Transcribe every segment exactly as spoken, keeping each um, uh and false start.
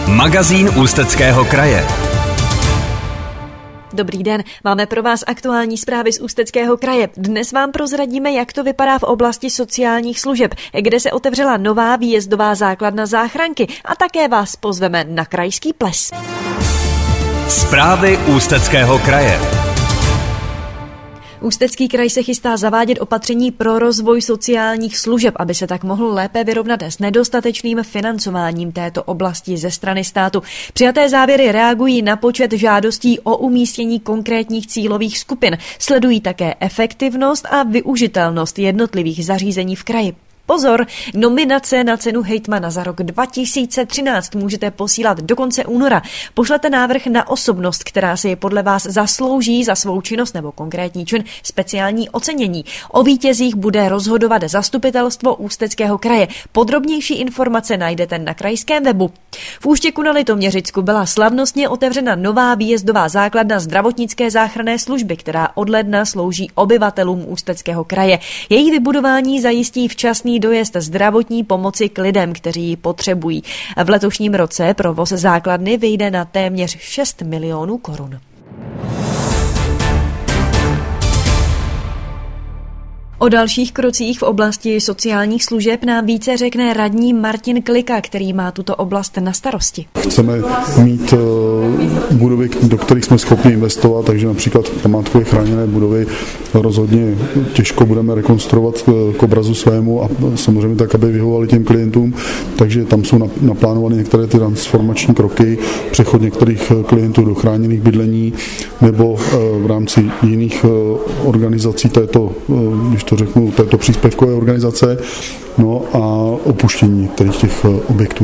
Magazín Ústeckého kraje. Dobrý den, máme pro vás aktuální zprávy z Ústeckého kraje. Dnes vám prozradíme, jak to vypadá v oblasti sociálních služeb, kde se otevřela nová výjezdová základna záchranky a také vás pozveme na krajský ples. Zprávy Ústeckého kraje. Ústecký kraj se chystá zavádět opatření pro rozvoj sociálních služeb, aby se tak mohl lépe vyrovnat s nedostatečným financováním této oblasti ze strany státu. Přijaté závěry reagují na počet žádostí o umístění konkrétních cílových skupin. Sledují také efektivnost a využitelnost jednotlivých zařízení v kraji. Pozor, nominace na cenu hejtmana za rok dva tisíce třináct můžete posílat do konce února. Pošlete návrh na osobnost, která si je podle vás zaslouží za svou činnost nebo konkrétní čin speciální ocenění. O vítězích bude rozhodovat zastupitelstvo Ústeckého kraje. Podrobnější informace najdete na krajském webu. V Úštěku na Litoměřicku byla slavnostně otevřena nová výjezdová základna zdravotnické záchranné služby, která od ledna slouží obyvatelům Ústeckého kraje. Její vybudování zajistí včasný dojezd zdravotní pomoci k lidem, kteří ji potřebují. V letošním roce provoz základny vyjde na téměř šest milionů korun. O dalších krocích v oblasti sociálních služeb nám více řekne radní Martin Klika, který má tuto oblast na starosti. Chceme mít budovy, do kterých jsme schopni investovat, takže například památkově chráněné budovy rozhodně těžko budeme rekonstruovat k obrazu svému a samozřejmě tak, aby vyhovovaly těm klientům, takže tam jsou naplánovány některé ty transformační kroky, přechod některých klientů do chráněných bydlení nebo v rámci jiných organizací této, když to řeknu, této příspěvkové organizace, no a opuštění některých těch objektů.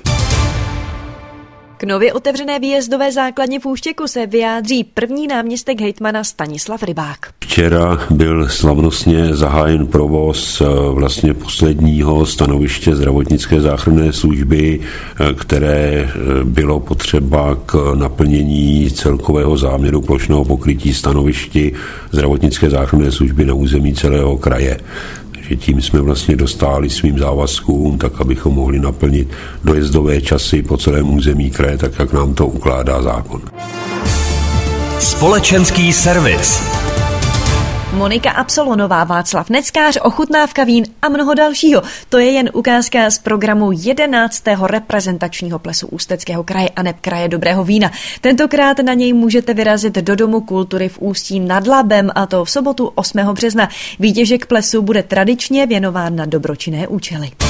K nově otevřené výjezdové základně v Úštěku se vyjádří první náměstek hejtmana Stanislav Rybák. Včera byl slavnostně zahájen provoz vlastně posledního stanoviště zdravotnické záchranné služby, které bylo potřeba k naplnění celkového záměru plošného pokrytí stanovišti zdravotnické záchranné služby na území celého kraje. Že tím jsme vlastně dostáli svým závazkům, tak abychom mohli naplnit dojezdové časy po celém území kraje, tak jak nám to ukládá zákon. Společenský servis. Monika Absolonová, Václav Neckář, ochutnávka vín a mnoho dalšího. To je jen ukázka z programu jedenáctého reprezentačního plesu Ústeckého kraje a neb kraje dobrého vína. Tentokrát na něj můžete vyrazit do Domu kultury v Ústí nad Labem, a to v sobotu osmého března. Výtěžek plesu bude tradičně věnován na dobročinné účely.